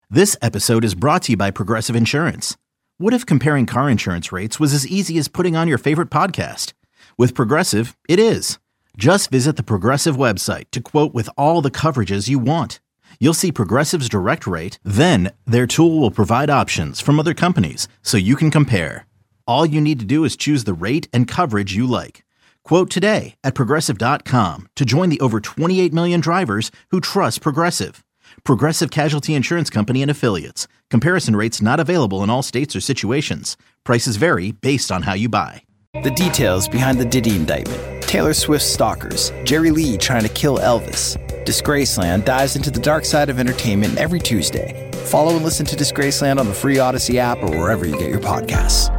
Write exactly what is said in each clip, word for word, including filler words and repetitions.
This episode is brought to you by Progressive Insurance. What if comparing car insurance rates was as easy as putting on your favorite podcast? With Progressive, it is. Just visit the Progressive website to quote with all the coverages you want. You'll see Progressive's direct rate, then their tool will provide options from other companies so you can compare. All you need to do is choose the rate and coverage you like. Quote today at progressive dot com to join the over twenty-eight million drivers who trust Progressive. Progressive Casualty Insurance Company and Affiliates. Comparison rates not available in all states or situations. Prices vary based on how you buy. The details behind the Diddy indictment. Taylor Swift's stalkers. Jerry Lee trying to kill Elvis. Disgraceland dives into the dark side of entertainment every Tuesday. Follow and listen to Disgraceland on the free Odyssey app or wherever you get your podcasts.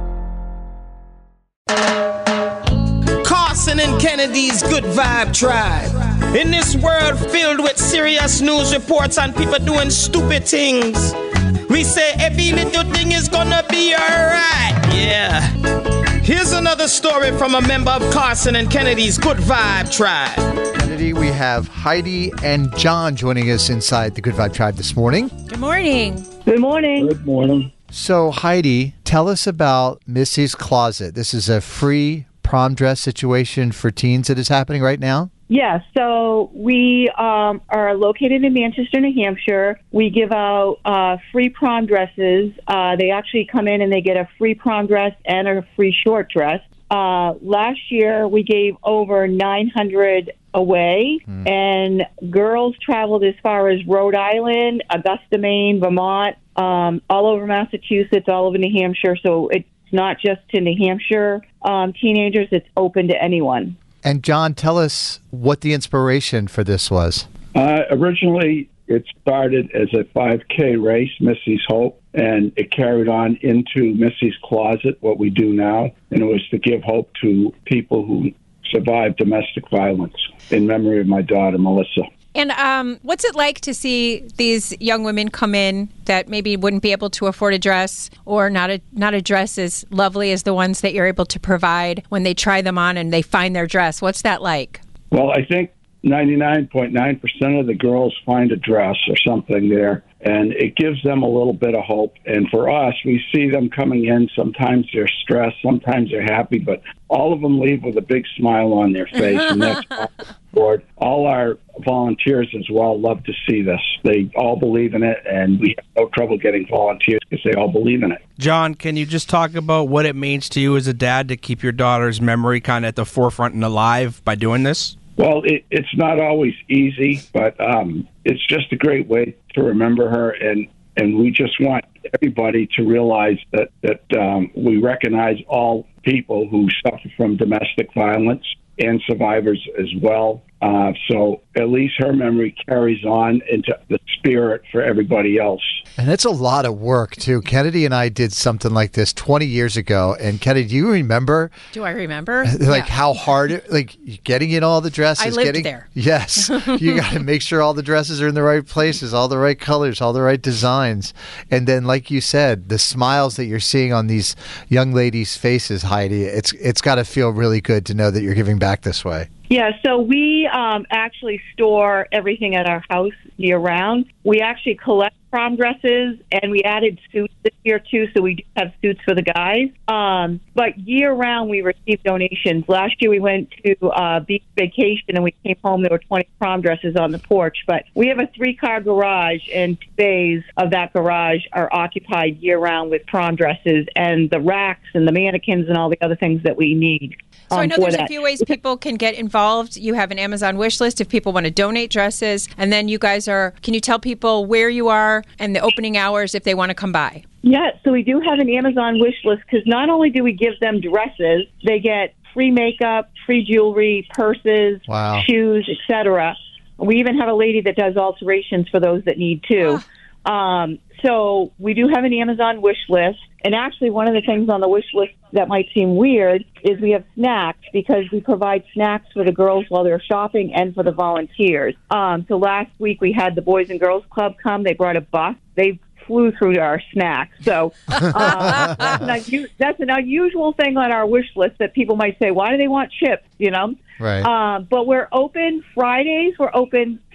Carson and Kennedy's Good Vibe Tribe. In this world filled with serious news reports and people doing stupid things, we say every little thing is gonna be alright. Yeah. Here's another story from a member of Carson and Kennedy's Good Vibe Tribe. Kennedy, we have Heidi and John joining us inside the Good Vibe Tribe this morning. Good morning. Good morning. Good morning. So, Heidi, tell us about Missy's Closet. This is a free prom dress situation for teens that is happening right now? Yes, so we um, are located in Manchester, New Hampshire. We give out uh, free prom dresses. Uh, they actually come in and they get a free prom dress and a free short dress. Uh, last year, we gave over nine hundred away, mm. and girls traveled as far as Rhode Island, Augusta, Maine, Vermont, um, all over Massachusetts, all over New Hampshire. So it's not just to New Hampshire um, teenagers. It's open to anyone. And John, tell us what the inspiration for this was. Uh, originally, it started as a five K race, Missy's Hope, and it carried on into Missy's Closet, what we do now, and it was to give hope to people who survived domestic violence in memory of my daughter, Melissa. And um, what's it like to see these young women come in that maybe wouldn't be able to afford a dress or not a not a dress as lovely as the ones that you're able to provide when they try them on and they find their dress? What's that like? Well, I think ninety-nine point nine percent of the girls find a dress or something there, and it gives them a little bit of hope. And for us, we see them coming in. Sometimes they're stressed, sometimes they're happy, but all of them leave with a big smile on their face, and that's board. All our volunteers as well love to see this. They all believe in it, and we have no trouble getting volunteers because they all believe in it. John, can you just talk about what it means to you as a dad to keep your daughter's memory kind of at the forefront and alive by doing this? Well, it, it's not always easy, but um, it's just a great way to remember her, and, and we just want everybody to realize that, that um, we recognize all people who suffer from domestic violence and survivors as well. Uh, so at least her memory carries on into the spirit for everybody else. And it's a lot of work, too. Kennedy and I did something like this twenty years ago. And Kennedy, do you remember? Do I remember? Like yeah. how hard, it, like getting in all the dresses. I lived getting, there. Yes. You got to make sure all the dresses are in the right places, all the right colors, all the right designs. And then, like you said, the smiles that you're seeing on these young ladies' faces, Heidi, it's it's got to feel really good to know that you're giving back this way. Yeah, so we um, actually store everything at our house year-round. We actually collect prom dresses, and we added suits this year, too, so we do have suits for the guys. Um, but year-round, we receive donations. Last year, we went to uh, beach vacation, and we came home. There were twenty prom dresses on the porch. But we have a three-car garage, and two bays of that garage are occupied year-round with prom dresses and the racks and the mannequins and all the other things that we need. So um, I know there's that. a few ways people can get involved. You have an Amazon wish list if people want to donate dresses. And then you guys are, can you tell people where you are and the opening hours if they want to come by? Yeah, so we do have an Amazon wish list because not only do we give them dresses, they get free makeup, free jewelry, purses, wow. shoes, et cetera. We even have a lady that does alterations for those that need to. Ah. Um, so we do have an Amazon wish list. And actually, one of the things on the wish list that might seem weird is we have snacks because we provide snacks for the girls while they're shopping and for the volunteers. Um, so last week we had the Boys and Girls Club come. They brought a bus. They flew through our snacks. So uh, that's, an un- that's an unusual thing on our wish list that people might say, why do they want chips, you know? Right. Uh, but we're open Fridays. We're open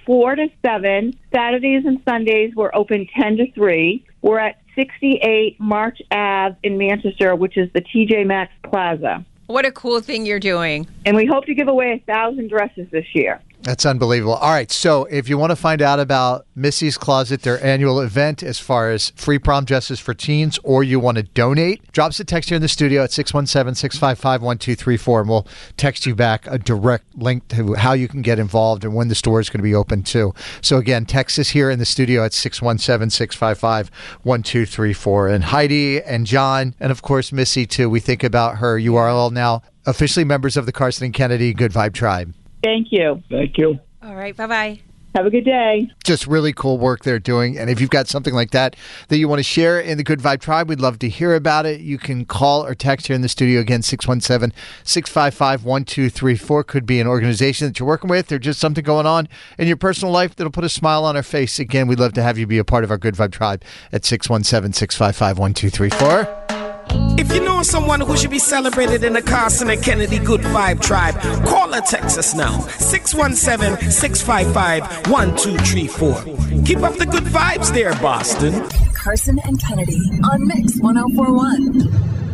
four to seven. Saturdays and Sundays, we're open ten to three. We're at sixty-eight March Avenue in Manchester, which is the T J Maxx Plaza. What a cool thing you're doing. And we hope to give away a thousand dresses this year. That's unbelievable. All right, so if you want to find out about Missy's Closet, their annual event as far as free prom dresses for teens, or you want to donate, drop us a text here in the studio at six one seven, six five five, one two three four, and we'll text you back a direct link to how you can get involved and when the store is going to be open too. So again, text us here in the studio at six one seven, six five five, one two three four. And Heidi and John, and of course Missy too, we think about her. You are all now officially members of the Carson and Kennedy Good Vibe Tribe. Thank you. Thank you. All right, bye-bye. Have a good day. Just really cool work they're doing. And if you've got something like that that you want to share in the Good Vibe Tribe, we'd love to hear about it. You can call or text here in the studio. Again, six one seven, six five five, one two three four. Could be an organization that you're working with or just something going on in your personal life that'll put a smile on our face. Again, we'd love to have you be a part of our Good Vibe Tribe at six one seven, six five five, one two three four. If you know someone who should be celebrated in the Carson and Kennedy Good Vibe Tribe, call or text us now. six one seven, six five five, one two three four. Keep up the good vibes there, Boston. Carson and Kennedy on Mix one oh four one.